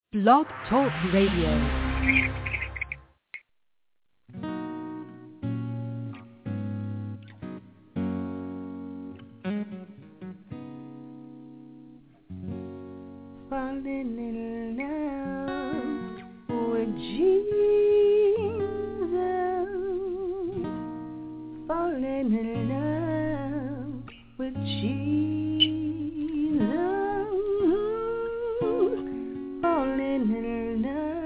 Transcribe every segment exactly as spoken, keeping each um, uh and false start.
Blog Talk Radio. Falling in love with Jesus, falling in love with Jesus, falling in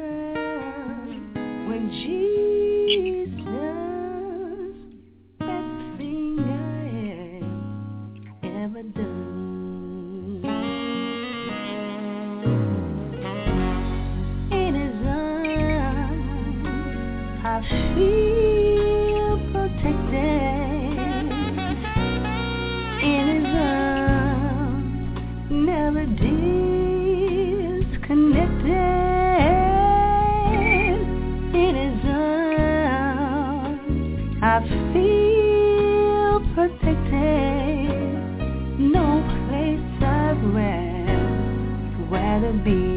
love with Jesus, best thing I have ever done. I feel protected in His arms, never disconnected in His arms. I feel protected, no place I'd rather be.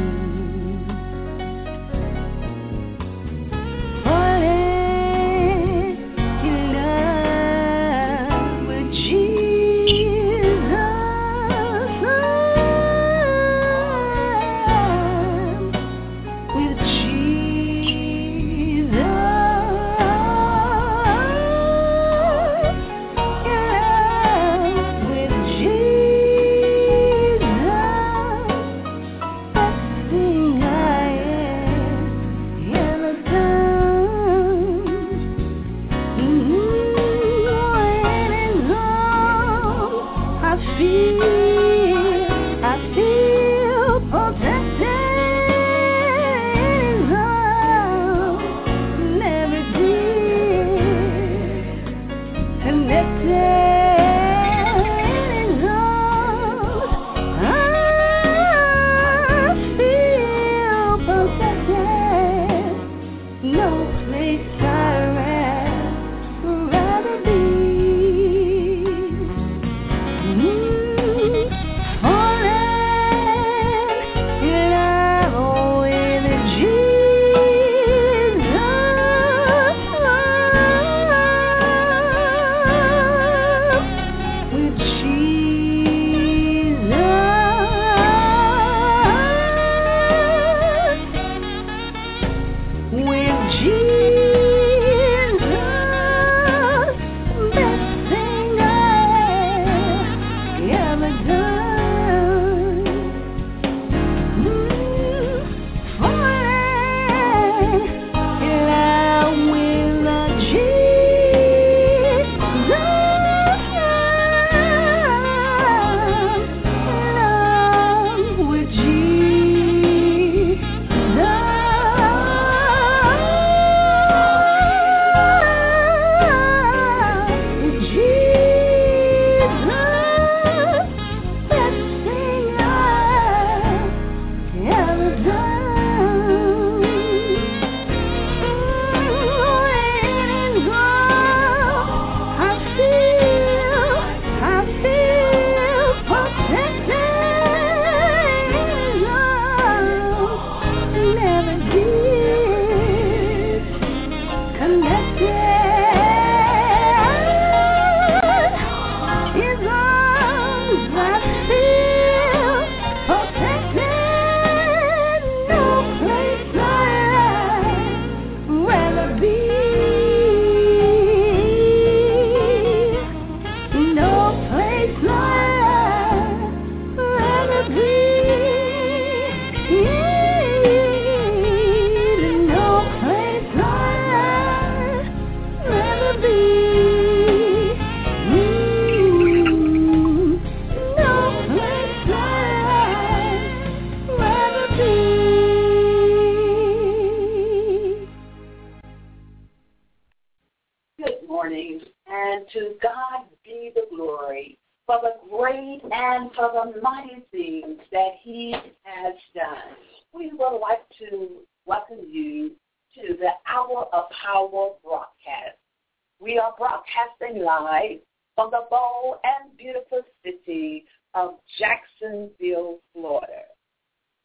We are broadcasting live from the bold and beautiful city of Jacksonville, Florida. I am Doctor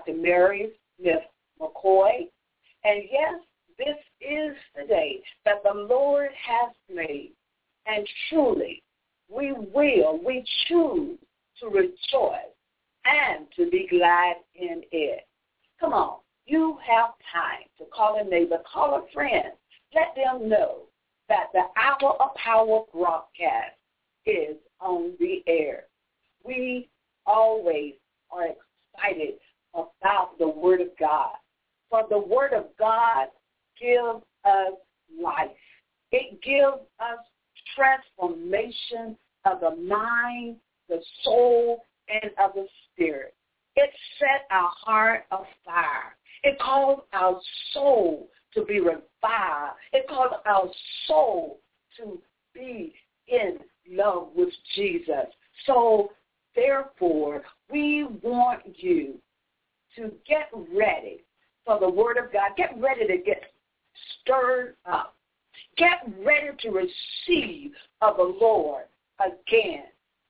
Doctor Mary Smith McCoy. And yes, this is the day that the Lord has made. And truly, we will, we choose to rejoice and to be glad in it. Come on, you have time to call a neighbor, call a friend. Let them know that the Hour of Power broadcast is on the air. We always are excited about the Word of God. For the Word of God gives us life. It gives us transformation of the mind, the soul, and of the spirit. It set our heart afire. It calls our soul to be revived. It calls our soul to be in love with Jesus. So, therefore, we want you to get ready for the Word of God. Get ready to get stirred up. Get ready to receive of the Lord again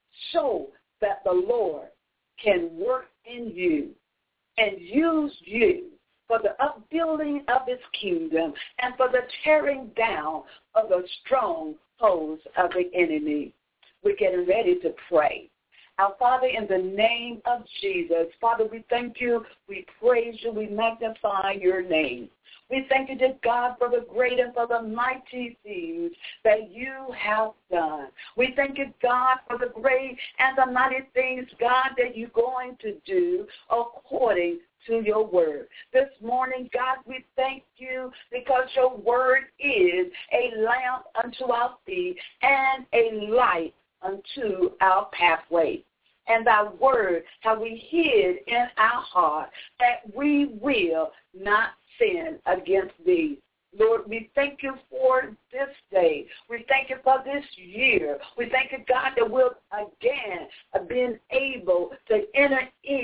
so that the Lord can work in you and use you for the upbuilding of his kingdom and for the tearing down of the strongholds of the enemy. We're getting ready to pray. Our Father, in the name of Jesus, Father, we thank you, we praise you, we magnify your name. We thank you, dear God, for the great and for the mighty things that you have done. We thank you, God, for the great and the mighty things, God, that you're going to do according to your word. This morning, God, we thank you because your word is a lamp unto our feet and a light unto our pathway. And thy word have we hid in our heart that we will not sin against thee. Lord, we thank you for this day. We thank you for this year. We thank you, God, that we'll again been able to enter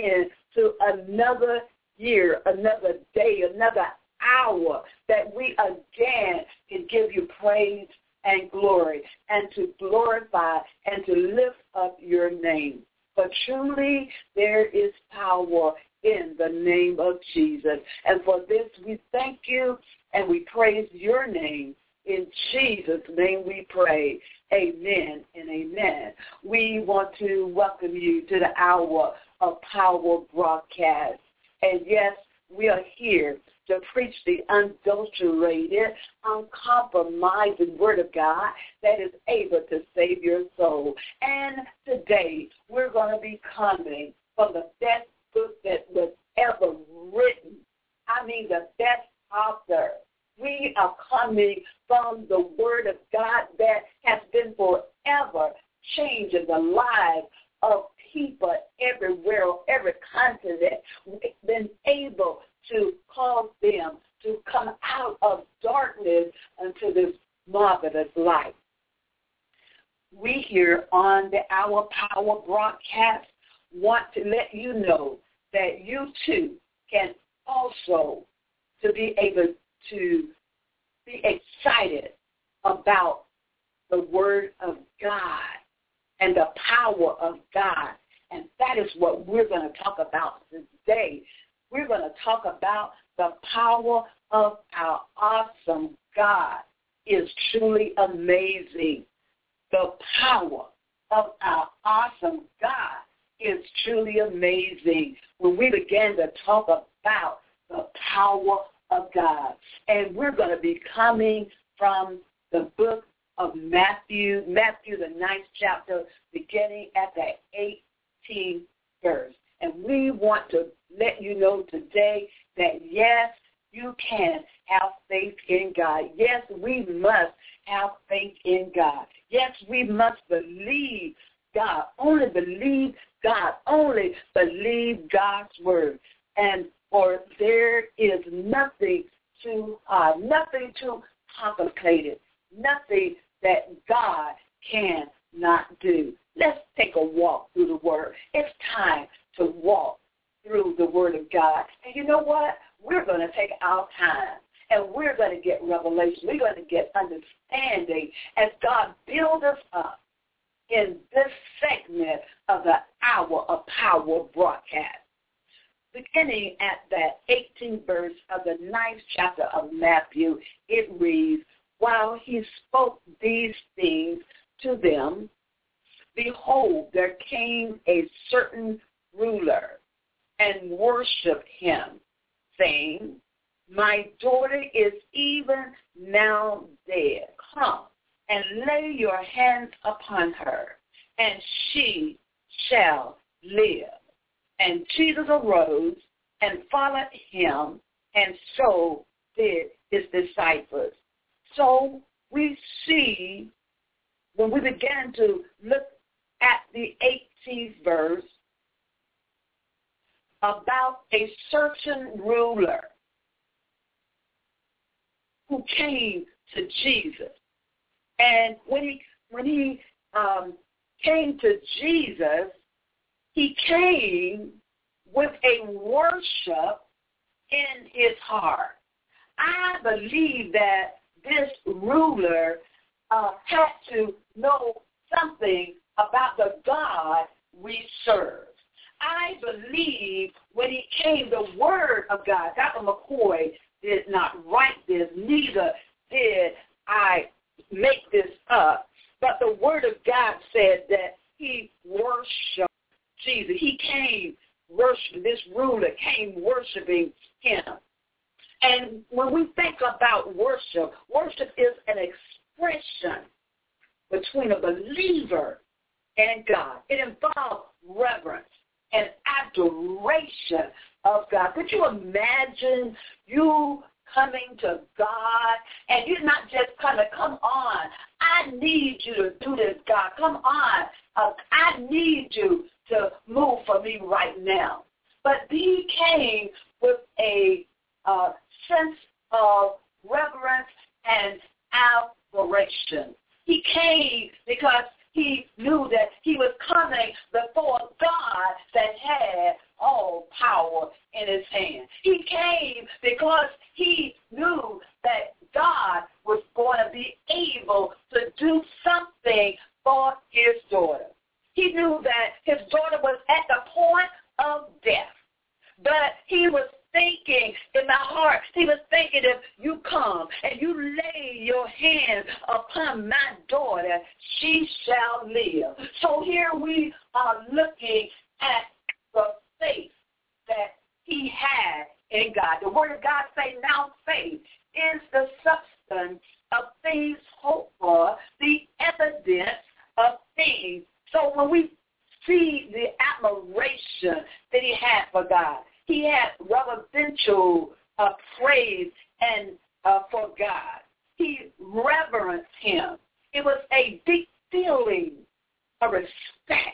into another year, another day, another hour, that we again can give you praise and glory and to glorify and to lift up your name. But truly there is power in the name of Jesus. And for this we thank you and we praise your name. In Jesus' name we pray. Amen and amen. We want to welcome you to the Hour of Power broadcast. And yes, we are here to preach the unadulterated, uncompromising word of God that is able to save your soul. And today we're going to be coming from the best book that was ever written. I mean, the best author. We are coming from the word of God that has been forever changing the lives of people everywhere, on every continent. We've been able to cause them to come out of darkness into this marvelous light. We here on the Hour Power broadcast want to let you know that you too can also to be able to be excited about the Word of God and the power of God. And that is what we're going to talk about today. We're going to talk about the power of our awesome God. Is truly amazing. The power of our awesome God is truly amazing. When we begin to talk about the power of God. And we're going to be coming from the book of Matthew, Matthew the ninth chapter, beginning at the eighteenth verse. And we want to let you know today that, yes, you can have faith in God. Yes, we must have faith in God. Yes, we must believe God. Only believe God. Only believe God's word. And for there is nothing too hard, nothing too complicated, nothing that God cannot do. Let's take a walk through the word. It's time to walk through the word of God. And you know what? We're going to take our time, and we're going to get revelation. We're going to get understanding as God builds us up in this segment of the Hour of Power broadcast. beginning at that eighteenth verse of the ninth chapter of Matthew, it reads, while he spoke these things to them, behold, there came a certain ruler and worshiped him, saying, my daughter is even now dead. Come and lay your hands upon her, and she shall live. And Jesus arose and followed him, and so did his disciples. So we see, when we began to look at the eighteenth verse, about a certain ruler who came to Jesus. And when he when he um, came to Jesus, he came with a worship in his heart. I believe that this ruler uh, had to know something about the God we serve. I believe when he came, the word of God, Doctor McCoy did not write this, neither did I make this up, but the word of God said that he worshiped Jesus. He came worshiping, this ruler came worshiping him. And when we think about worship, worship is an expression between a believer and God. It involves reverence and adoration of God. Could you imagine you coming to God and you're not just coming, come on, I need you to do this, God. Come on, uh, I need you to move for me right now. But he came with a uh, sense of reverence and adoration. He came because he knew that he was coming before God that had all power in his hand. He came because he knew that God was going to be able to do something for his daughter. He knew that his daughter was at the point of death, but he was thinking in my heart, he was thinking, if you come and you lay your hands upon my daughter, she shall live. So here we are looking at the faith that he had in God. The word of God says, now faith is the substance of things hoped for, the evidence of things. So when we see the admiration that he had for God, he had reverential uh, praise and uh, for God. He reverenced him. It was a deep feeling of respect.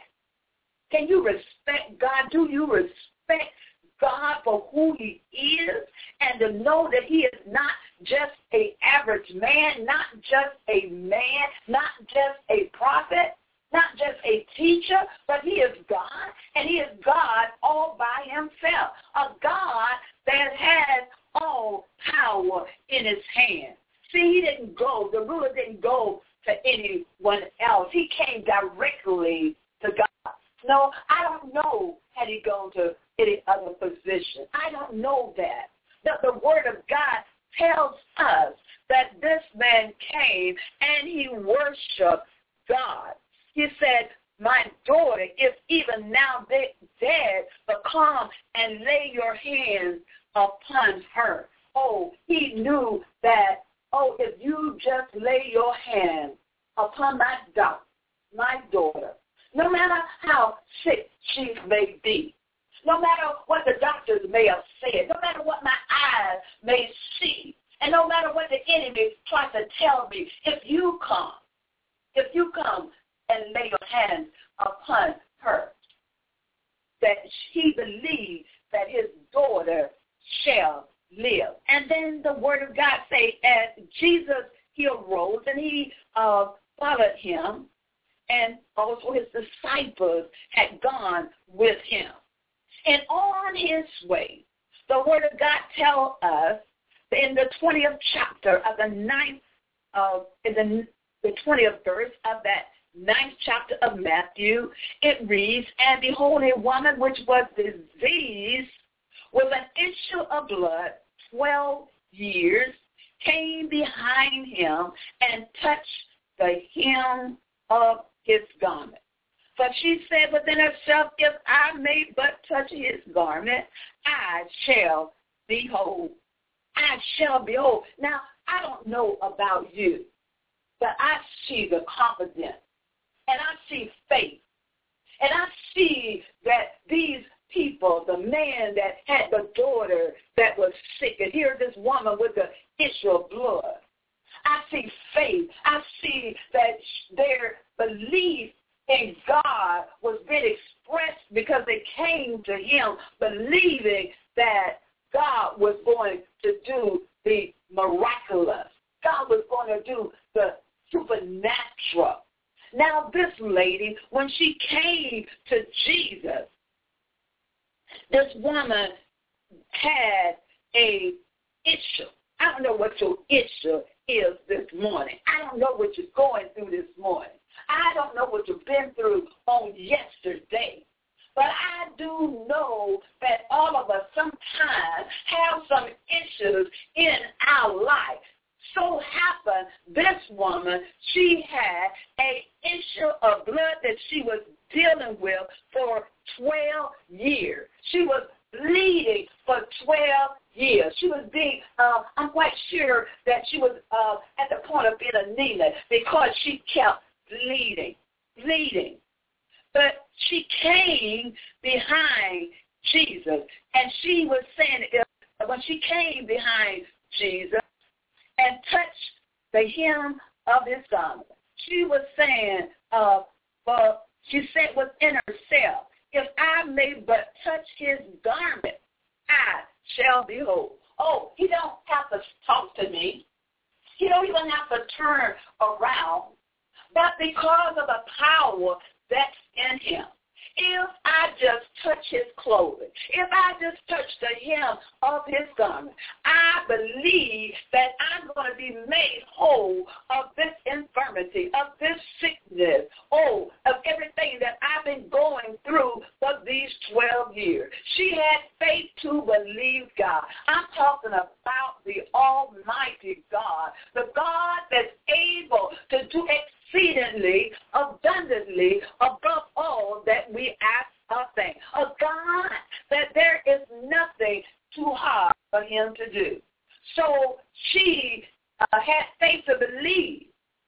Can you respect God? Do you respect God for who he is, and to know that he is not just an average man, not just a man, not just a prophet, not just a teacher, but he is God, and he is God all by himself, a God that has all power in his hand. See, he didn't go, the ruler didn't go to anyone else. He came directly to God. No, I don't know had he gone to any other position. I don't know that. But the word of God tells us that this man came and he worshiped God. He said, my daughter is even now dead, but come and lay your hands upon her. Oh, he knew that, oh, if you just lay your hands upon my daughter, my daughter, no matter how sick she may be, no matter what the doctors may have said, no matter what my eyes may see, and no matter what the enemy tries to tell me, if you come, if you come and lay your hands upon her, that he believes that his daughter shall live. And then the word of God say, as Jesus, he arose and he uh, followed him, and also his disciples had gone with him. And on his way, the word of God tells us in the twentieth chapter of the ninth, uh, in the, the twentieth verse of that ninth chapter of Matthew, it reads, and behold, a woman which was diseased with an issue of blood, twelve years, came behind him and touched the hem of his garment. But she said within herself, if I may but touch his garment, I shall be whole. I shall be whole. Now, I don't know about you, but I see the confidence, and I see faith, and I see that these people, the man that had the daughter that was sick, and here's this woman with the issue of blood. I see faith. I see that their belief in God was being expressed because they came to him believing that God was going to do the miraculous. God was going to do the supernatural. Now this lady, when she came to Jesus, this woman had a issue. I don't know what your issue is this morning. I don't know what you're going through this morning. I don't know what you've been through on yesterday. But I do know that all of us sometimes have some issues in our life. So happened, this woman, she had an issue of blood that she was dealing with for twelve years. She was bleeding for twelve years. She was being, uh, I'm quite sure that she was uh, at the point of being anemic because she kept bleeding, bleeding. But she came behind Jesus, and she was saying, if, when she came behind Jesus and touched the hem of his garment, she was saying, uh, well, she said within herself, if I may but touch his garment, I shall be whole. Oh, he don't have to talk to me. He don't even have to turn around. But because of the power that's in him, if I just touch his clothing, if I just touch the hem of his garment, I believe that I'm going to be made whole of this infirmity, of this sickness, oh, of everything that I've been going through for these twelve years. She had faith to believe God. I'm talking about the Almighty God, the God that's able to do exceedingly, abundantly, above all that we ask or think. A God that there is nothing too hard for him to do. So she uh, had faith to believe,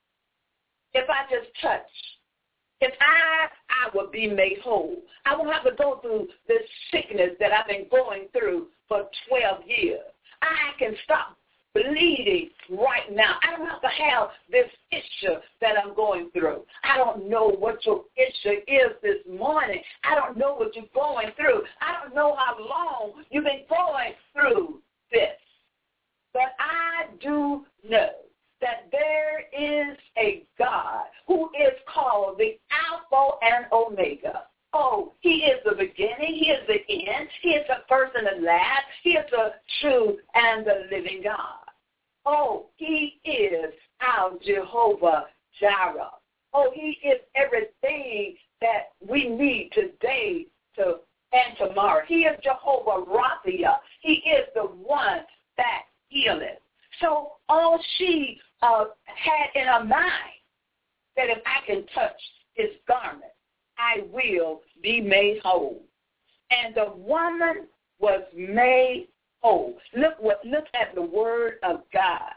if I just touch, if I, I will be made whole. I won't have to go through this sickness that I've been going through for twelve years. I can stop bleeding right now. I don't have to have this issue that I'm going through. I don't know what your issue is this morning. I don't know what you're going through. I don't know how long you've been going through this. But I do know that there is a God who is called the Alpha and Omega. Oh, he is the beginning, he is the end, he is the first and the last, he is the true and the living God. Oh, he is our Jehovah Jireh. Oh, he is everything that we need today to and tomorrow. He is Jehovah Rapha. He is the one that healeth. So all she uh, had in her mind, that if I can touch his garment, I will be made whole. And the woman was made whole. Look what look at the word of God.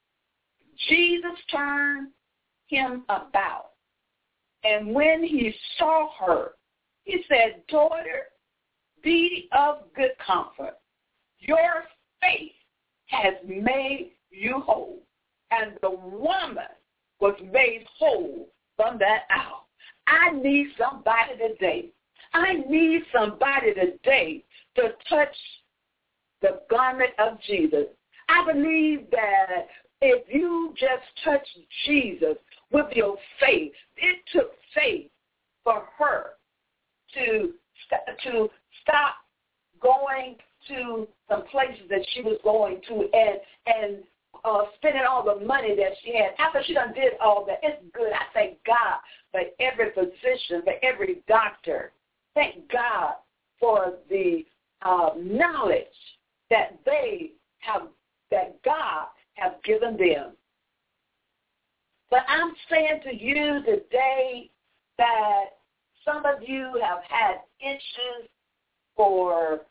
Jesus turned him about. And when he saw her, he said, daughter, be of good comfort. Your faith has made you whole. And the woman was made whole from that hour. I need somebody today. I need somebody today to touch the garment of Jesus. I believe that if you just touch Jesus with your faith, it took faith for her to, to stop going to some places that she was going to and and uh, spending all the money that she had. After she done did all that, it's good. I thank God for every physician, for every doctor. Thank God for the uh, knowledge that they have, that God has given them. But I'm saying to you today that some of you have had issues for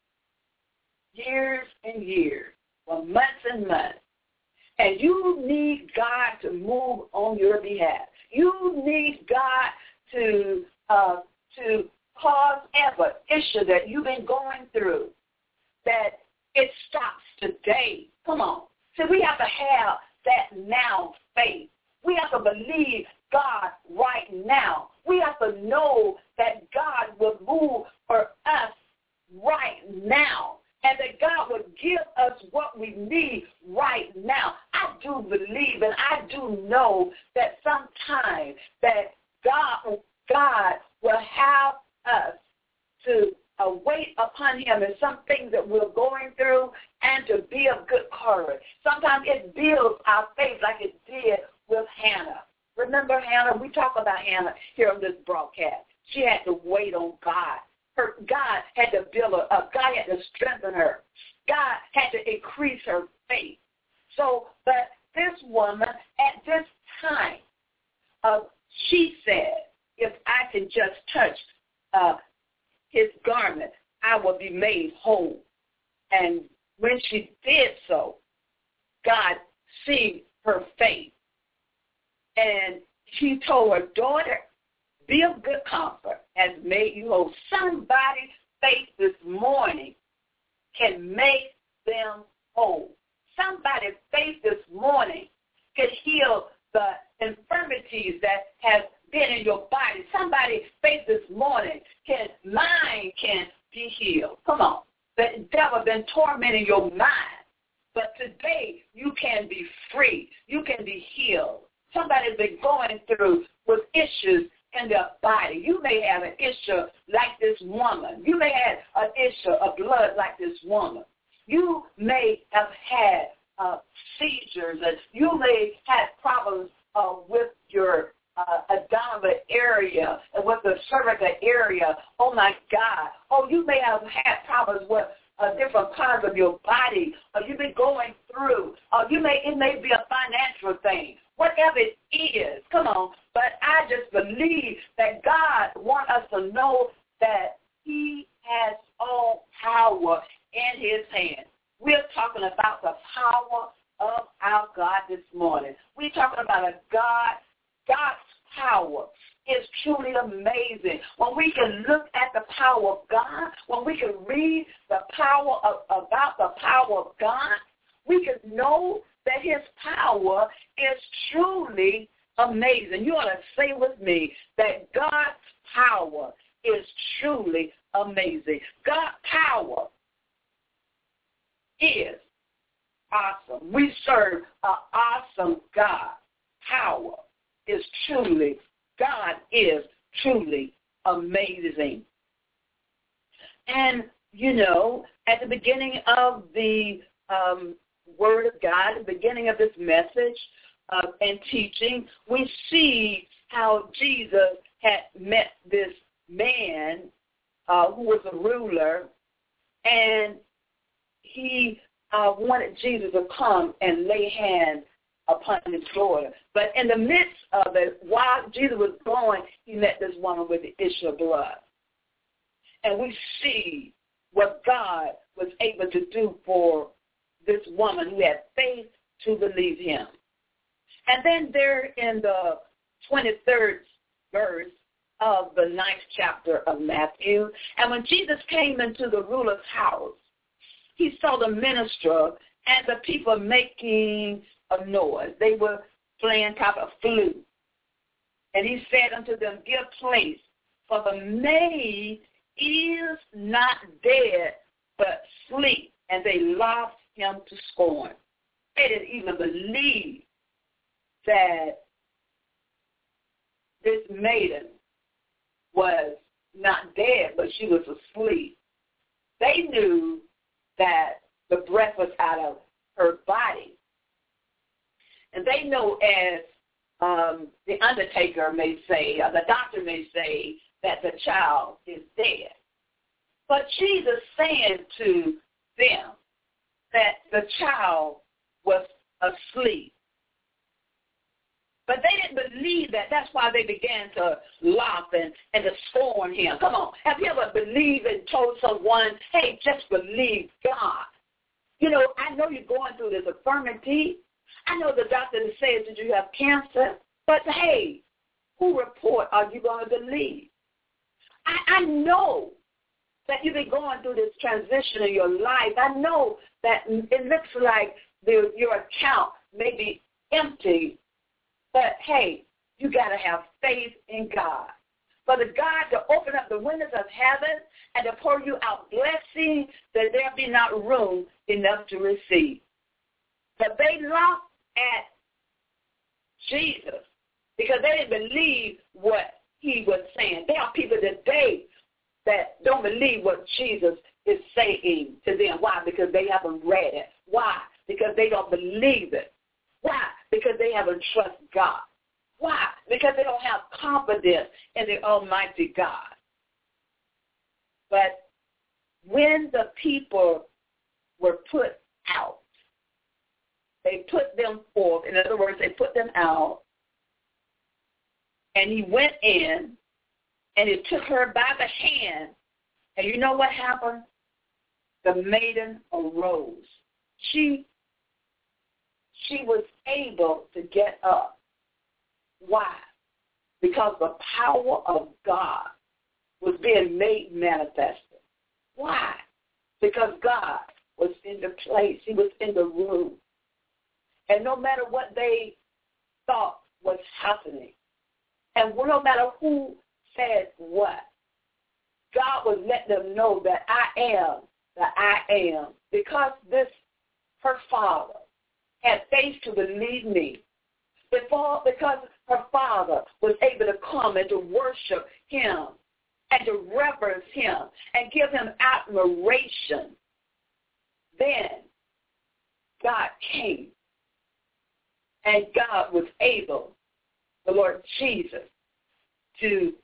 years and years, for months and months. And you need God to move on your behalf. You need God to uh, to cause every issue that you've been going through, that it stops today. Come on. So we have to have that now faith. We have to believe God right now. We have to know that God will move for us right now, and that God would give us what we need right now. I do believe and I do know that sometime that God, God will have us to uh, wait upon him in some things that we're going through and to be of good courage. Sometimes it builds our faith like it did with Hannah. Remember Hannah? We talk about Hannah here on this broadcast. She had to wait on God. Her, God had to build her up. God had to strengthen her. God had to increase her faith. So, but this woman, at this time, uh, she said, if I can just touch uh, his garment, I will be made whole. And when she did so, God seen her faith. And she told her daughter, be of good comfort, has made you whole. Somebody's faith this morning can make them whole. Somebody's faith this morning can heal the infirmities that have been in your body. Somebody's faith this morning can, mind can be healed. Come on. The devil been tormenting your mind. But today you can be free. You can be healed. Somebody's been going through with issues in their body. You may have an issue like this woman. You may have an issue of blood like this woman. You may have had uh, seizures, and you may have problems uh, with your uh, abdominal area and with the cervical area. Oh, my God. Oh, you may have had problems with uh, different parts of your body. Or you've been going through. Or you may, it may be a financial thing. Whatever it is, come on. But I just believe that God wants us to know that he has all power in his hand. We're talking about the power of our God this morning. We're talking about a God, God's power is truly amazing. When we can look at the power of God, when we can read the power of, about the power of God, we can know that his power is truly amazing. You ought to say with me that God's power is truly amazing. God's power is awesome. We serve an awesome God. Power is truly, God is truly amazing. And, you know, at the beginning of the um, Word of God, at the beginning of this message uh, and teaching, we see how Jesus had met this man uh, who was a ruler, and he uh, wanted Jesus to come and lay hands upon his daughter. But in the midst of it, while Jesus was going, he met this woman with the issue of blood. And we see what God was able to do for this woman who had faith to believe him. And then there in the twenty-third verse of the ninth chapter of Matthew, and when Jesus came into the ruler's house, he saw the minister and the people making a noise. They were playing kind of flute. And he said unto them, give place, for the maid is not dead, but sleep. And they laughed him to scorn. They didn't even believe that this maiden was not dead, but she was asleep. They knew that the breath was out of her body. And they know, as um, the undertaker may say, or the doctor may say, that the child is dead. But Jesus saying to them that the child was asleep. But they didn't believe that. That's why they began to laugh and, and to scorn him. Come on. Have you ever believed and told someone, hey, just believe God? You know, I know you're going through this infirmity. I know the doctor says that you have cancer. But, hey, who report are you going to believe? I, I know that you've been going through this transition in your life. I know that it looks like the, your account may be empty. But, hey, you got to have faith in God. For the God to open up the windows of heaven and to pour you out blessing that there be not room enough to receive. But they laughed at Jesus because they didn't believe what he was saying. There are people today that don't believe what Jesus is saying to them. Why? Because they haven't read it. Why? Because they don't believe it. Why? Because they haven't trusted God. Why? Because they don't have confidence in the Almighty God. But when the people were put out, they put them forth. In other words, they put them out. And he went in, and he took her by the hand. And you know what happened? The maiden arose. She She was able to get up. Why? Because the power of God was being made manifested. Why? Because God was in the place. He was in the room. And no matter what they thought was happening, and no matter who said what, God was letting them know that I am the I am. Because this, her father, had faith to believe me. Before, because her father was able to come and to worship him and to reverence him and give him admiration, then God came and God was able, the Lord Jesus, to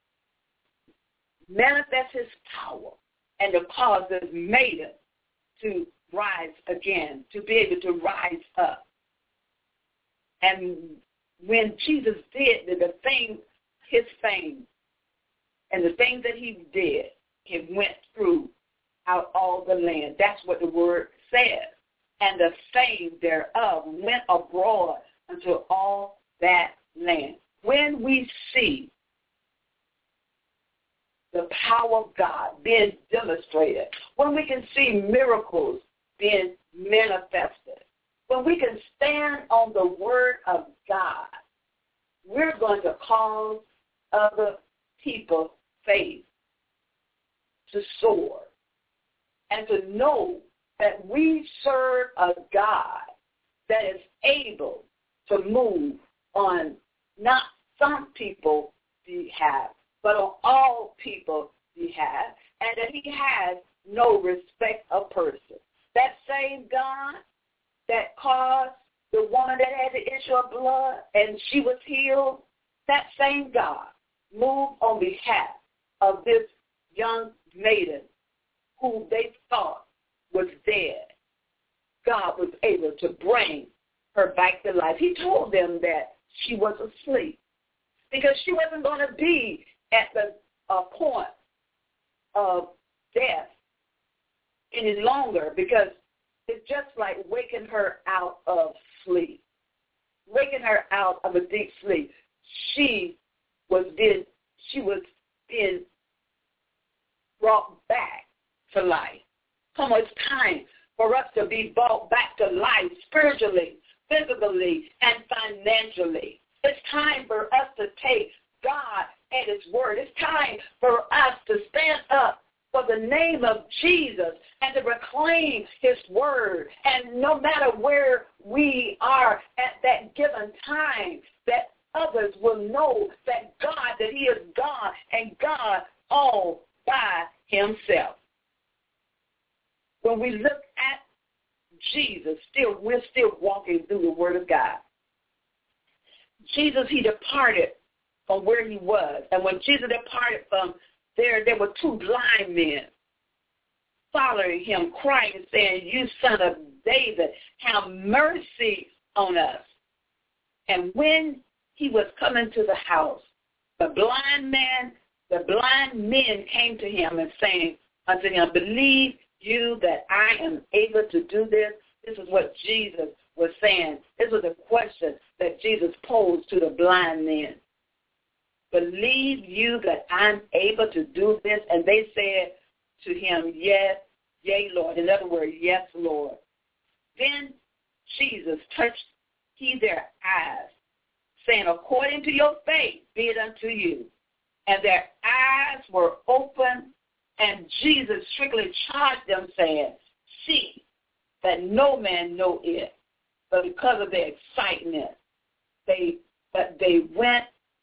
manifest his power and to cause this maiden to rise again, to be able to rise up. And when Jesus did the, the thing, his fame, and the things that he did, it went through out all the land. That's what the word says. And the fame thereof went abroad unto all that land. When we see the power of God being demonstrated, when we can see miracles being manifested, when we can stand on the word of God, we're going to cause other people's faith to soar and to know that we serve a God that is able to move on not some people's behalf, but on all people's behalf, and that he has no respect of person. That same God that caused the woman that had the issue of blood and she was healed, that same God moved on behalf of this young maiden who they thought was dead. God was able to bring her back to life. He told them that she was asleep because she wasn't going to be at the uh, point of death any longer, because it's just like waking her out of sleep, waking her out of a deep sleep. She was being, she was being brought back to life. Come on, it's time for us to be brought back to life spiritually, physically, and financially. It's time for us to take God at his word. It's time for us to stand up for the name of Jesus and to proclaim his word. And no matter where we are at that given time, that others will know that God, that he is God and God all by himself. When we look at Jesus, still we're still walking through the word of God. Jesus, he departed from where he was. And when Jesus departed from there, there were two blind men following him, crying, saying, "You son of David, have mercy on us." And when he was coming to the house, the blind man, the blind men came to him and saying unto him, "Believe you that I am able to do this?" This is what Jesus was saying. This was a question that Jesus posed to the blind men. "Believe you that I'm able to do this?" And they said to him, "Yes, yea, Lord." In other words, "Yes, Lord." Then Jesus touched he their eyes, saying, "According to your faith, be it unto you." And their eyes were open, and Jesus strictly charged them, saying, "See that no man know it." But because of their excitement, they but they went,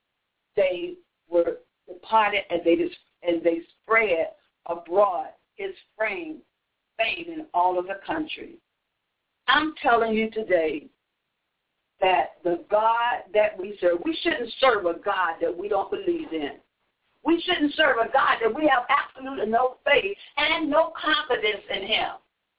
they were departed, and they just and they spread abroad his fame, fame in all of the country. I'm telling you today that the God that we serve, we shouldn't serve a God that we don't believe in. We shouldn't serve a God that we have absolutely no faith and no confidence in him.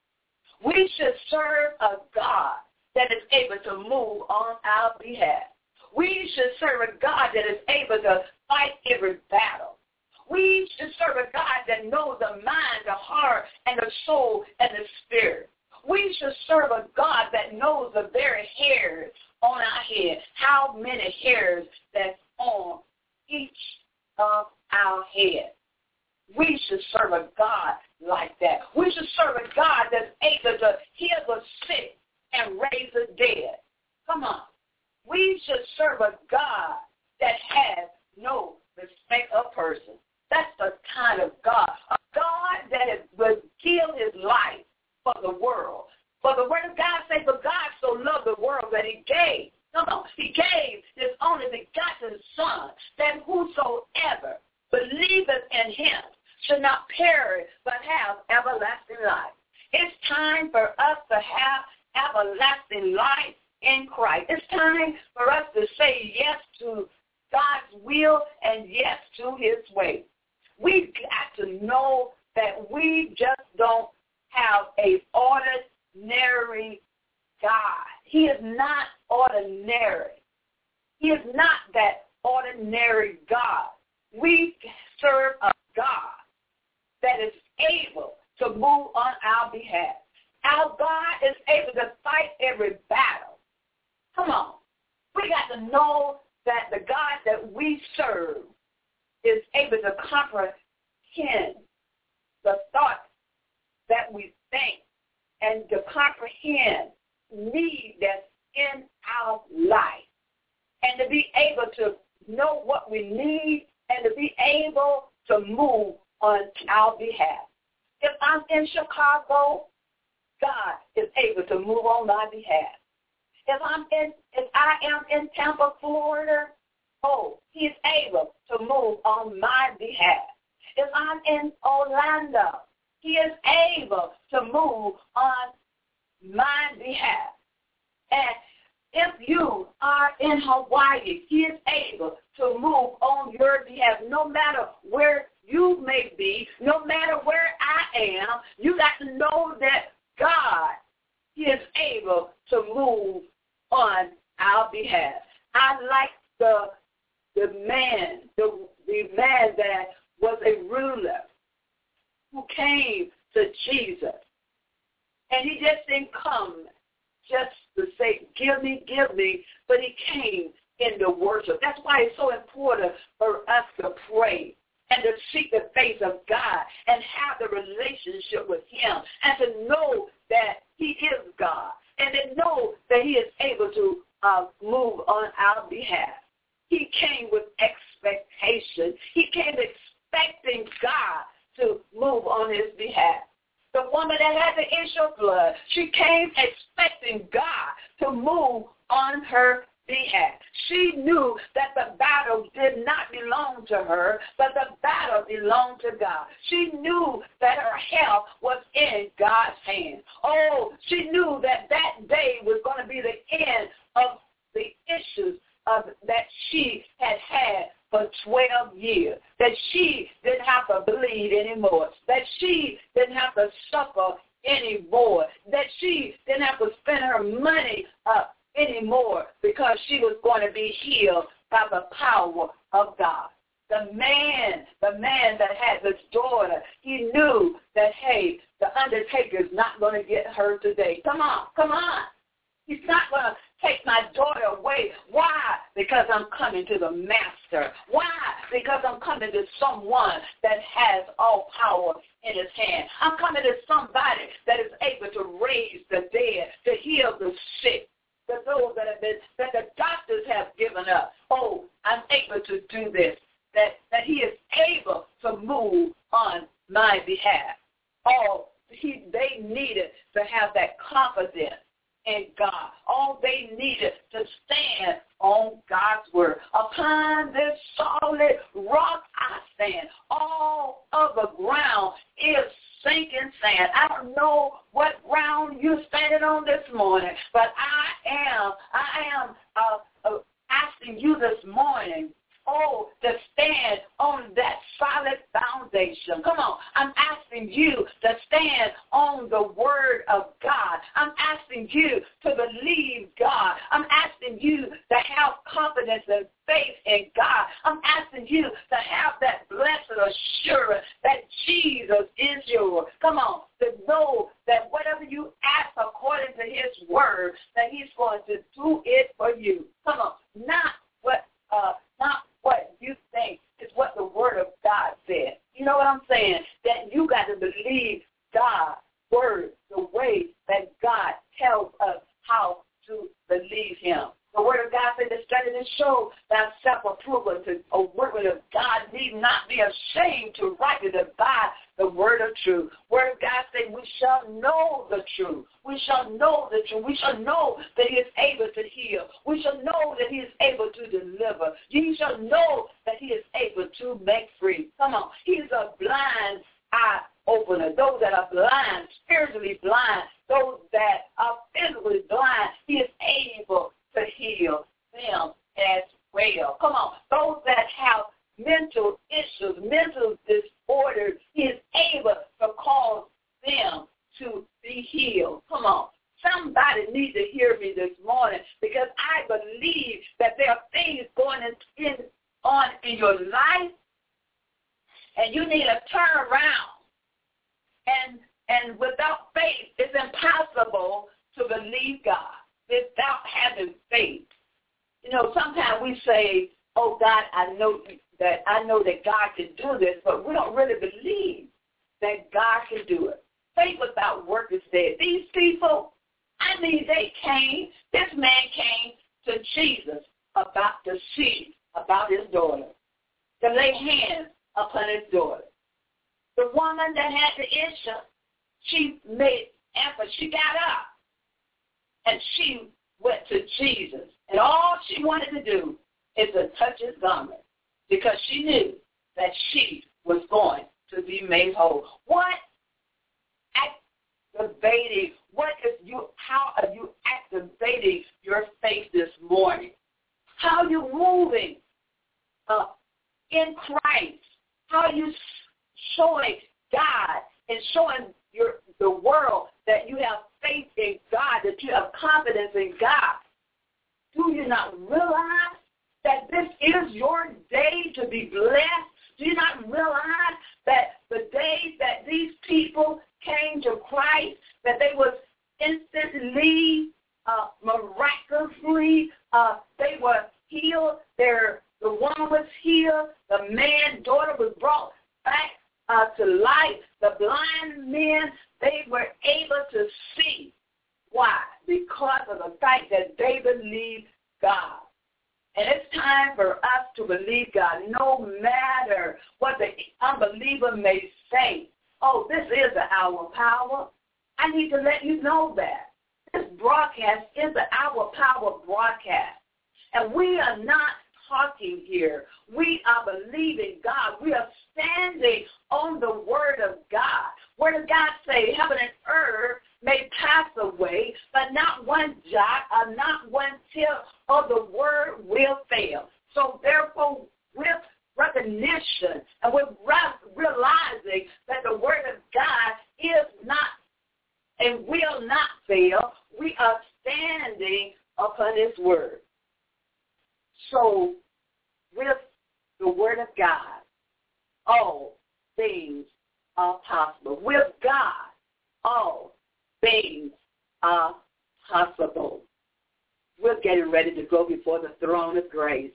We should serve a God that is able to move on our behalf. We should serve a God that is able to fight every battle. We should serve a God that knows the mind, the heart, and the soul, and the spirit. We should serve a God that knows the very hairs on our head, how many hairs that's on each of our head. We should serve a God like that. We should serve a God that's able to heal the sick and raise the dead. Come on. We should serve a God that has no respect of person. That's the kind of God. A God that has, will give his life for the world. For the word of God says, "For God so loved the world that he gave." Come on. He gave his only begotten Son, that whosoever believeth in him should not perish but have everlasting life. It's time for us to have everlasting life in Christ. It's time for us to say yes to God's will and yes to his way. We've got to know that we just don't have a ordinary God. He is not ordinary. He is not that ordinary God. We serve a God that is able to move on our behalf. Our God is able to fight every battle. Come on. We got to know that the God that we serve is able to comprehend the thoughts that we think and to comprehend need that's in our life and to be able to know what we need and to be able to move on our behalf. If I'm in Chicago, God is able to move on my behalf. If I'm in, if I am in Tampa, Florida, oh, he's able to move on my behalf. If I'm in Orlando, he is able to move on my behalf. And if you are in Hawaii, he is able to move on your behalf. No matter where you may be, no matter where I am, you got to know that God is able to move on our behalf. I like the the man, the, the man that was a ruler who came to Jesus. And he just didn't come just to say, give me, give me, but he came in the worship. That's why it's so important for us to pray and to seek the face of God and have the relationship with him and to know that he is God and to know that he is able to uh, move on our behalf. He came with expectation. He came expecting God to move on his behalf. The woman that had the issue of blood, she came expecting God to move on her behalf. She knew that the battle did not belong to her, but the battle belonged to God. She knew that her health was in God's hands. Oh, she knew that that day was going to be the end of the issues of, that she had had for twelve years, that she didn't have to bleed anymore, that she didn't have to suffer anymore, that she didn't have to spend her money uh, anymore because she was going to be healed by the power of God. The man, the man that had this daughter, he knew that, hey, the undertaker's not going to get her today. Come on, come on. He's not going to take my daughter away. Why? Because I'm coming to the master. Why? Because I'm coming to someone that has all power in his hand. I'm coming to somebody that is able to raise the dead, to heal the sick, to those that have been, that the doctors have given up. Oh, I'm able to do this. That, that he is able to move on my behalf. Oh, he, they needed to have that confidence in God. All they needed to stand on God's word. Upon this solid rock I stand. All of the ground is sinking sand. I don't know what ground you're standing on this morning, but I am, I am uh, uh, asking you this morning, oh, to stand on that solid foundation. Come on. I'm asking you to stand on the word of God. I'm asking you to believe God. I'm asking you to have confidence and faith in God. I'm asking you to have that blessed assurance that Jesus is yours. Come on. To know that whatever you ask according to his word, that he's going to do it for you. Come on. Not what, uh, not what you think is what the word of God said. You know what I'm saying? That you got to believe God's word the way that God tells us how to believe him. The word of God said to study and show thyself approval to a word of God need not be ashamed to rightly divide the word of truth. Word of God said we shall know the truth. We shall know the truth. We shall know that he is able to heal. We shall know that he is able to deliver. You shall know that he is able to make free. Come on. He's a blind eye opener. Those that are blind, spiritually blind, those that are physically blind, he is able to heal them as well. Come on. Those that have mental issues, mental disorders, he is able to cause them to be healed. Come on. Somebody needs to hear me this morning because I believe that there are things going in, in, on in your life and you need to turn around. And, and without faith, it's impossible to believe God. Without having faith. You know, sometimes we say, oh, God, I know that I know that God can do this, but we don't really believe that God can do it. Faith without work is dead. These people, I mean, they came, this man came to Jesus about to see about his daughter, to lay hands upon his daughter. The woman that had the issue, she made effort. She got up. And she went to Jesus. And all she wanted to do is to touch his garment because she knew that she was going to be made whole. What activating, what is you, how are you activating your faith this morning? How are you moving uh, in Christ? How are you showing God and showing your the world that you have faith in God, that you have confidence in God? Do you not realize that this is your day to be blessed? Do you not realize that the days that these people came to Christ, that they was instantly, uh, miraculously, uh, they were healed. Their, the woman was healed. The man, daughter was brought back uh, to life. The blind men, they were able to see. Why? Because of the fact that they believed God. And it's time for us to believe God, no matter what the unbeliever may say. Oh, this is the hour of power. I need to let you know that. This broadcast is the hour of power broadcast. And we are not talking here. We are believing God. We are standing on the word of God. Word of God say, heaven and earth may pass away, but not one jot or not one tittle of the word will fail. So therefore, with recognition, and we're realizing that the word of God is not and will not fail. We are standing upon his word. So with the word of God, all things are possible. With God, all things are possible. We're getting ready to go before the throne of grace.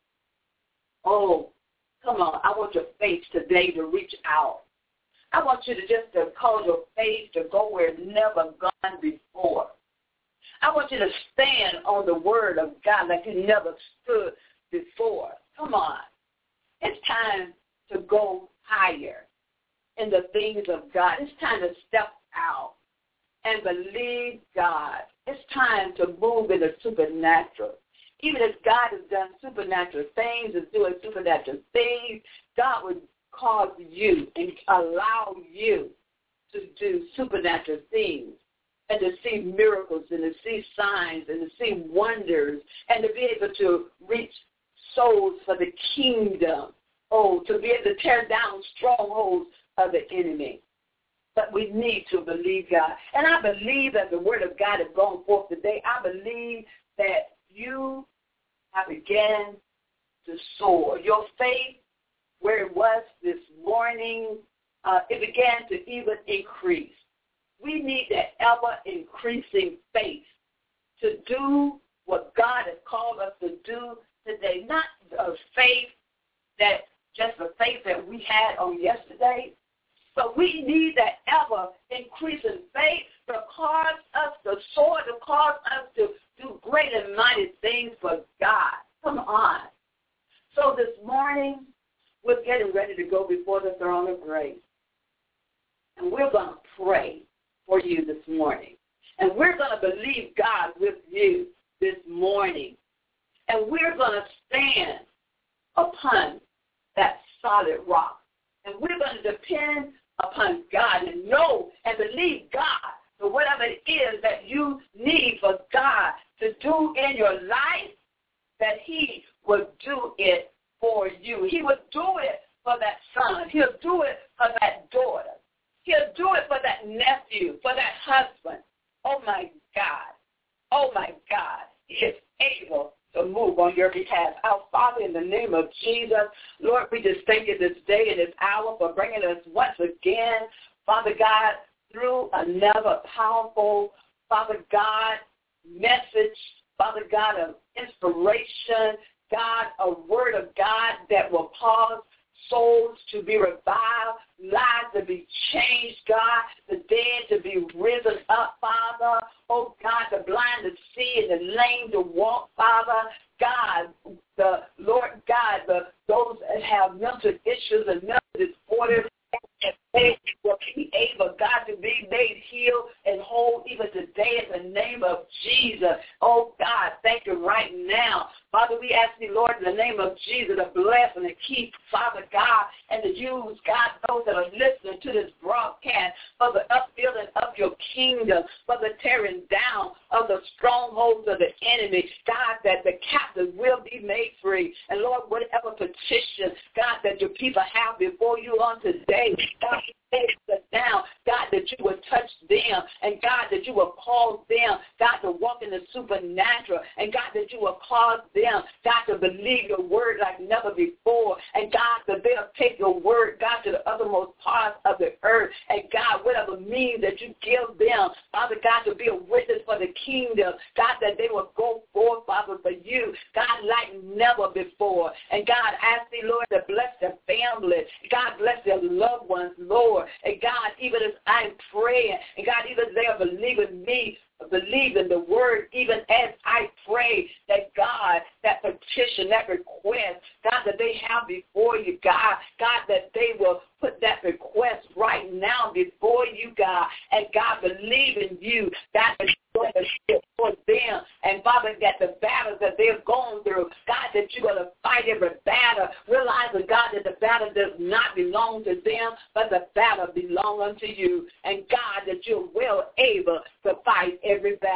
Oh, come on. I want your faith today to reach out. I want you to just to cause your faith to go where it's never gone before. I want you to stand on the word of God like you never stood before. Come on. It's time to go higher in the things of God. It's time to step out and believe God. It's time to move in the supernatural. Even if God has done supernatural things, is doing supernatural things, God would cause you and allow you to do supernatural things and to see miracles and to see signs and to see wonders and to be able to reach souls for the kingdom. Oh, to be able to tear down strongholds of the enemy. But we need to believe God. And I believe that the word of God has gone forth today. I believe that you have begun to soar. Your faith, where it was this morning, uh, it began to even increase. We need that ever-increasing faith to do what God has called us to do today. Not a faith that just the faith that we had on yesterday, but we need that ever-increasing faith to cause us to soar, to cause us to do great and mighty things for God. Come on. So this morning, we're getting ready to go before the throne of grace. And we're going to pray for you this morning. And we're going to believe God with you this morning. And we're going to stand upon that solid rock. And we're going to depend upon God and know and believe God for whatever it is that you need for God to do in your life, that he will do it for you. He will do it for that son. He'll do it for that daughter. He'll do it for that nephew, for that husband. Oh, my God. Oh, my God. He is able to move on your behalf. Our Father, in the name of Jesus, Lord, we just thank you this day and this hour for bringing us once again, Father God, through another powerful, Father God, message, Father God, of inspiration, God, a word of God that will cause souls to be revived, lives to be changed, God, the dead to be risen up, Father. Oh, God, the blind to see and the lame to walk, Father. God, the Lord God, the those that have mental issues and mental disorders, and they will be able, God, to be made healed and whole even today in the name of Jesus. Oh, God, thank you right now. Father, we ask you, Lord, in the name of Jesus, to bless and to keep, Father God, and to use, God, those that are listening to this broadcast for the upbuilding of your kingdom, for the tearing down of the strongholds of the enemy, God, that the captives will be made free. And, Lord, whatever petition, God, that your people have before you on today, God, down, God, that you would touch them, and God, that you will cause them, God, to walk in the supernatural, and God, that you will cause them, God, to believe your word like never before, and God, that they'll take your word, God, to the uttermost parts of the earth, and God, whatever means that you give them, Father God, to be a witness for the kingdom, God, that they will go forth, Father, for you, God, like never before, and God, ask thee, Lord, to bless their family, God, bless their loved ones, Lord, and God, even as I'm praying, and God, even as they are believing me, believe in the word, even as I pray that God, that petition, that request, God, that they have before you, God, God, that they will put that request right now before you, God, and God, believe in you, God, that you're going to ship for them, and Father, that the battles that they're going through, God, that you're going to fight every battle, realizing, God, that the battle does not belong to them, but the battle belongs unto you, and God, that you're well able to fight every battle.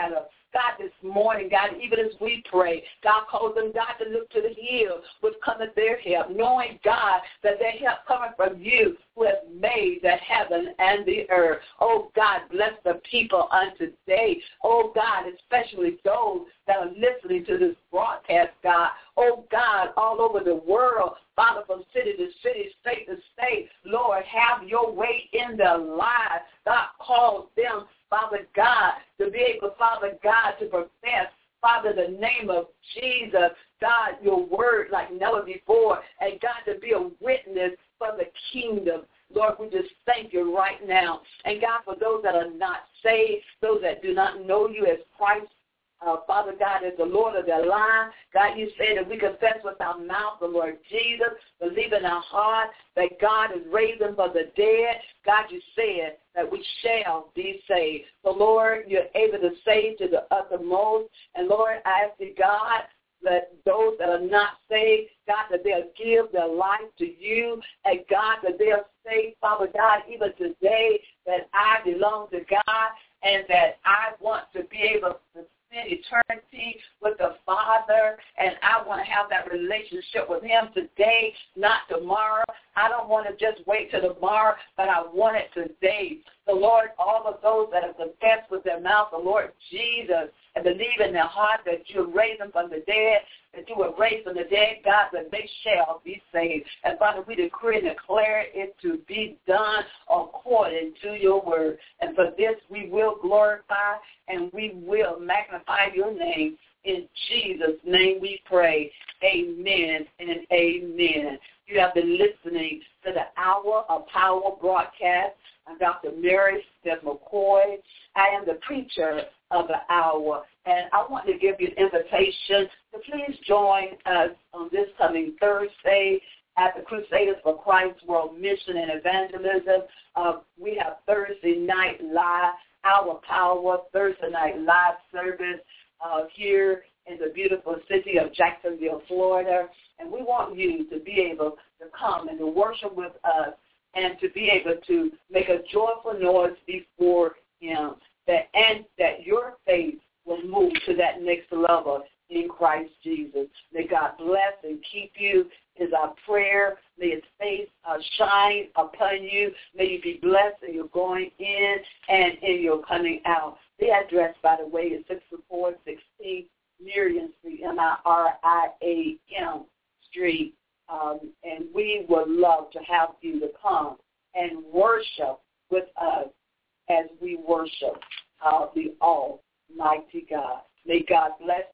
God, this morning, God, even as we pray, God calls them, God, to look to the hills, which cometh their help, knowing, God, that their help coming from you, who has made the heaven and the earth. Oh, God, bless the people on today. Oh, God, especially those that are listening to this broadcast, God. Oh, God, all over the world, Father, from city to city, state to state, Lord, have your way in their lives. God, calls them, Father God, to be able, Father God, to profess, Father, the name of Jesus, God, your word like never before, and God, to be a witness for the kingdom. Lord, we just thank you right now. And God, for those that are not saved, those that do not know you as Christ, Uh, Father God, as the Lord of their life, God, you said that we confess with our mouth the Lord Jesus, believe in our heart that God is raising from the dead. God, you said that we shall be saved. So, Lord, you're able to save to the uttermost. And, Lord, I ask you, God, that those that are not saved, God, that they'll give their life to you, and God, that they'll say, Father God, even today, that I belong to God, and that I want to be able to spend eternity with the Father, and I want to have that relationship with him today, not tomorrow. I don't want to just wait till tomorrow, but I want it today. So, Lord, all of those that have confessed with their mouth the Lord Jesus and believe in their heart that you raised him from the dead, that you were raised from the dead, God, that they shall be saved. And, Father, we decree and declare it to be done according to your word. And for this we will glorify and we will magnify your name. In Jesus' name we pray. Amen and amen. You have been listening to the Hour of Power broadcast. I'm Doctor Mary Steph McCoy. I am the preacher of the hour, and I want to give you an invitation to please join us on this coming Thursday at the Crusaders for Christ World Mission and Evangelism. Uh, we have Thursday night live, Hour Power, Thursday night live service uh, here in the beautiful city of Jacksonville, Florida, and we want you to be able to come and to worship with us and to be able to make a joyful noise before him, that and that your faith will move to that next level in Christ Jesus. May God bless and keep you is our prayer. May his face uh, shine upon you. May you be blessed in your going in and in your coming out. The address, by the way, is six four sixteen Miriam Street, M I R I A M Street. Um, and we would love to have you to come and worship with us as we worship uh, the Almighty God. May God bless